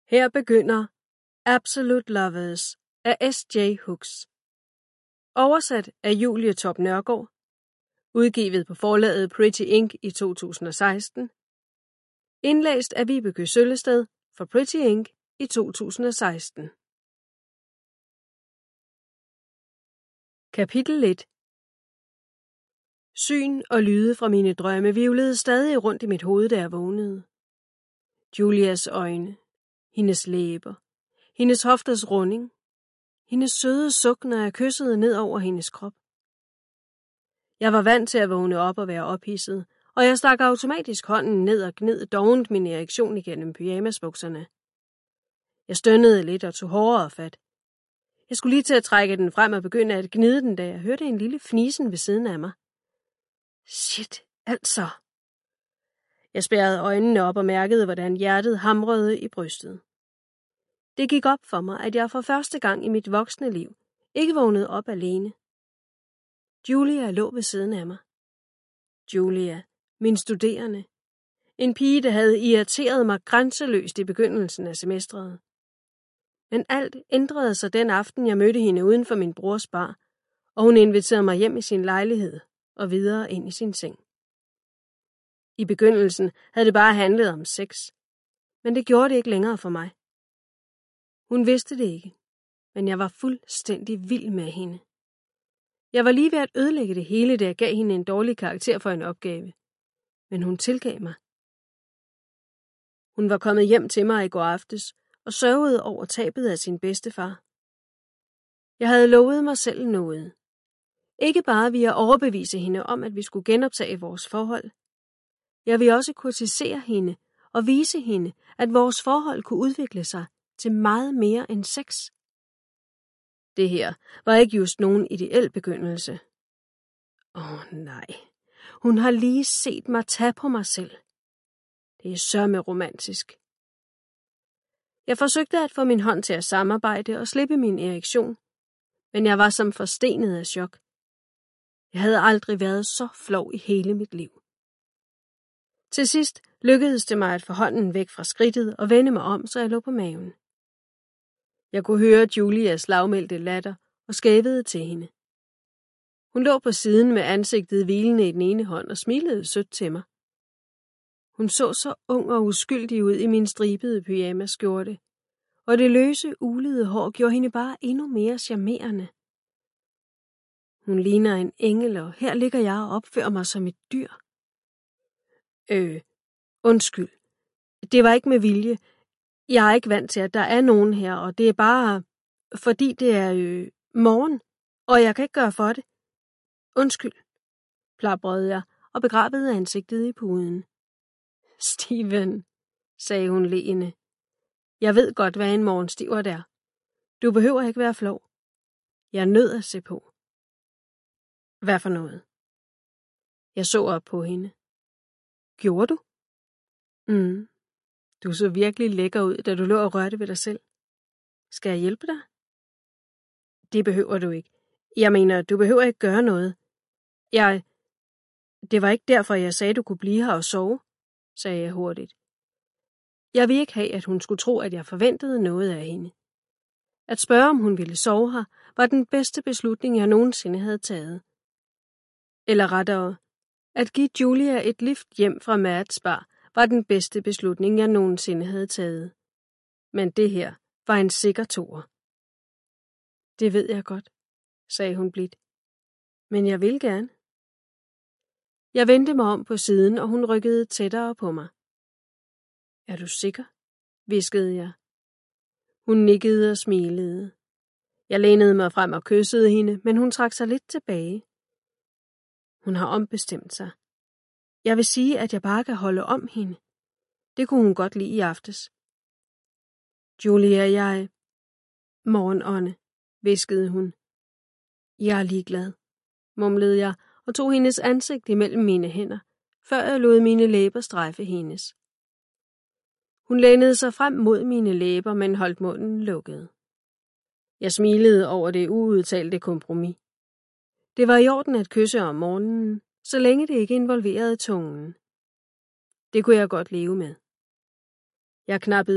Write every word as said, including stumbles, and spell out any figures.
Her begynder Absolute Lovers af S J Hooks. Oversat af Julie Torp Nørgaard. Udgivet på forlaget Pretty Ink i to tusind og seksten. Indlæst af Vibeke Søllested for Pretty Ink i to tusind og seksten. Kapitel et. Syn og lyde fra mine drømme hvirvlede stadig rundt i mit hoved, da jeg vågnede. Julias øjne, hendes læber, hendes hofters runding, hendes søde suk, når jeg kyssede ned over hendes krop. Jeg var vant til at vågne op og være ophidset, og jeg stak automatisk hånden ned og gned dovent min erektion igennem pyjamasbukserne. Jeg stønnede lidt og tog hårdere fat. Jeg skulle lige til at trække den frem og begynde at gnide den, da jeg hørte en lille fnisen ved siden af mig. Shit, altså. Jeg spærrede øjnene op og mærkede, hvordan hjertet hamrede i brystet. Det gik op for mig, at jeg for første gang i mit voksne liv ikke vågnede op alene. Julia lå ved siden af mig. Julia, min studerende. En pige, der havde irriteret mig grænseløst i begyndelsen af semestret. Men alt ændrede sig den aften, jeg mødte hende uden for min brors bar, og hun inviterede mig hjem i sin lejlighed og videre ind i sin seng. I begyndelsen havde det bare handlet om sex, men det gjorde det ikke længere for mig. Hun vidste det ikke, men jeg var fuldstændig vild med hende. Jeg var lige ved at ødelægge det hele, da jeg gav hende en dårlig karakter for en opgave, men hun tilgav mig. Hun var kommet hjem til mig i går aftes og sørgede over tabet af sin bedstefar. Jeg havde lovet mig selv noget. Ikke bare ville jeg overbevise hende om, at vi skulle genoptage vores forhold. Jeg ville også kurtisere hende og vise hende, at vores forhold kunne udvikle sig til meget mere end sex. Det her var ikke just nogen ideel begyndelse. Åh oh, nej, hun har lige set mig tage på mig selv. Det er sørme romantisk. Jeg forsøgte at få min hånd til at samarbejde og slippe min erektion, men jeg var som forstenet af chok. Jeg havde aldrig været så flov i hele mit liv. Til sidst lykkedes det mig at få hånden væk fra skridtet og vende mig om, så jeg lå på maven. Jeg kunne høre Julias lavmælte latter og skævede til hende. Hun lå på siden med ansigtet hvilende i den ene hånd og smilede sødt til mig. Hun så så ung og uskyldig ud i min stribede pyjamaskjorte, og det løse, ulede hår gjorde hende bare endnu mere charmerende. Hun ligner en engel, og her ligger jeg og opfører mig som et dyr. Øh, undskyld. Det var ikke med vilje. Jeg er ikke vant til, at der er nogen her, og det er bare, fordi det er øh, morgen, og jeg kan ikke gøre for det. Undskyld, plabrede jeg og begravede ansigtet i puden. Steven, sagde hun leende. Jeg ved godt, hvad en morgenstivert er. Du behøver ikke være flov. Jeg er nødt at se på. Hvad for noget? Jeg så op på hende. Gjorde du? Mm. Du så virkelig lækker ud, da du lå og rørte ved dig selv. Skal jeg hjælpe dig? Det behøver du ikke. Jeg mener, du behøver ikke gøre noget. Jeg... Det var ikke derfor, jeg sagde, du kunne blive her og sove, sagde jeg hurtigt. Jeg ville ikke have, at hun skulle tro, at jeg forventede noget af hende. At spørge, om hun ville sove her, var den bedste beslutning, jeg nogensinde havde taget. Eller rettere, at give Julia et lift hjem fra Mads bar var den bedste beslutning, jeg nogensinde havde taget. Men det her var en sikker toer. Det ved jeg godt, sagde hun blidt. Men jeg vil gerne. Jeg vendte mig om på siden, og hun rykkede tættere på mig. Er du sikker? Hviskede jeg. Hun nikkede og smilede. Jeg lænede mig frem og kyssede hende, men hun trak sig lidt tilbage. Hun har ombestemt sig. Jeg vil sige, at jeg bare kan holde om hende. Det kunne hun godt lide i aftes. Julia, jeg... Morgenånde, hviskede hun. Jeg er ligeglad, mumlede jeg og tog hendes ansigt imellem mine hænder, før jeg lod mine læber strejfe hendes. Hun lænede sig frem mod mine læber, men holdt munden lukket. Jeg smilede over det uudtalte kompromis. Det var i orden at kysse om morgenen, så længe det ikke involverede tungen. Det kunne jeg godt leve med. Jeg knappede